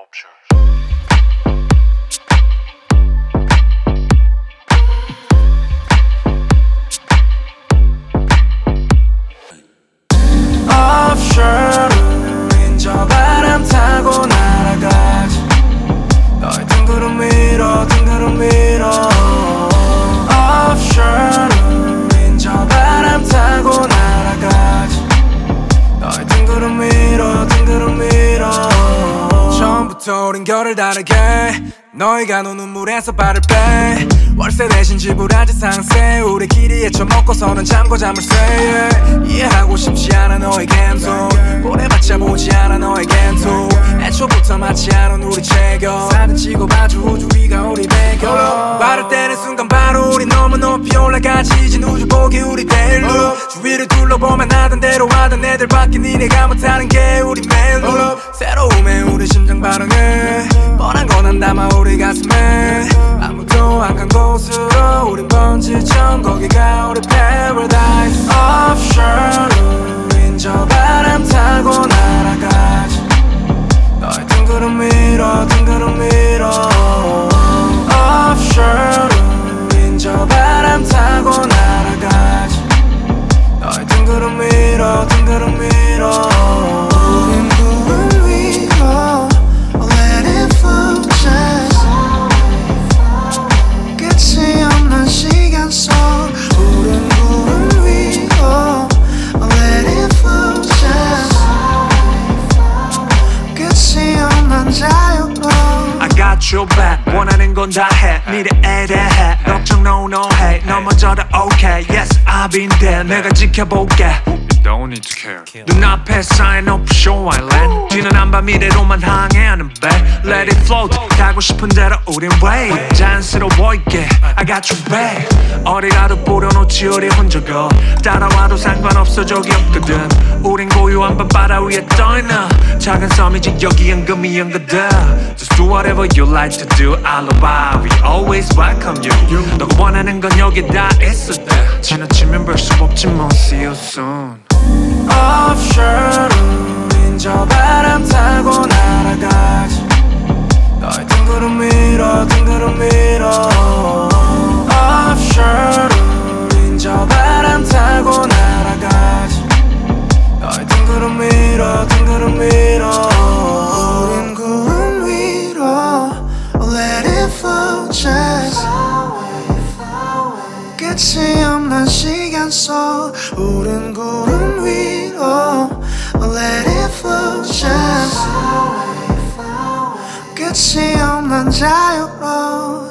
Offshore 우린 저 바람 타고 날아가지 너의 둥그런 위로 둥그런 위로 Offshore 우린 저 바람 타고 날아가지 너의 둥그런 위로 둥그런 위로 처음부터 우린 결을 다르게 너희가 노는 물에서 발을 빼 월세 대신 지불하지 상세 우리끼리 헤쳐먹고서는 잠고 잠을 새 이해하고 싶지 않아 너의 감성 보내봤자 보지 않아 너의 겐토 애초부터 맞지 않은 우리 체격 사진 찍어 봐줘 우주위가 우리 배경 발을 떼는 순간 바로 우리 너무 높이 올라가지 진 우주 보기 우리 대일로 주위를 둘러보면 하던 대로 하던 애들밖에 니네가 못하는 게 우리 멜로 새로움에 우리 심장 반응해 뻔한 건 안 담아 우리 가슴에 아무도 안 간 곳으로 우린 번지점 거기가 우리 paradise Offshore 우린 저 바람 타고 날아가지 너의 둥그런 위로 둥그런 위로 Offshore 우린 저 바람 타고 날아가지 너의 둥그런 위로 둥그런 위로 우린 구름 위로 Let it flow just 끝이 없는 시간 속 우린 구름 위로 Let it flow just 끝이 없는 자유로 I got your back 원하는 건 다 해 미래에 대해 걱정 no no hey 넘어져도 okay Yes I've been there 내가 지켜볼게 Don't need to care. 눈앞에 sign up show island 뒤는 안봐 미래로만 항해하는 배 Let it float 가고 싶은 대로 우린 wave 자연스러워있게 I got your back 어디 가도 뿌려놓지 우리 흔적어 따라와도 상관없어 적이 없거든 우린 고요한 밤바다 위에 떠있는 작은 섬이지 여기 은금이 연거든 Just do whatever you like to do alibi We always welcome you 너가 원하는 건 여기 다 있을 때 지나치면 볼 수 없지만 see you soon Offshore 우린 저 바람 타고 날아가지 너의 둥그런 위로 둥그런 위로 Offshore 우린 저 바람 타고 날아가지 너의 둥그런 위로 둥그런 위로 우린 구름 위로 Let it flow just 끝이 없는 시간 속 우린 구름 위로 Let it flow just 끝이 없는 자유로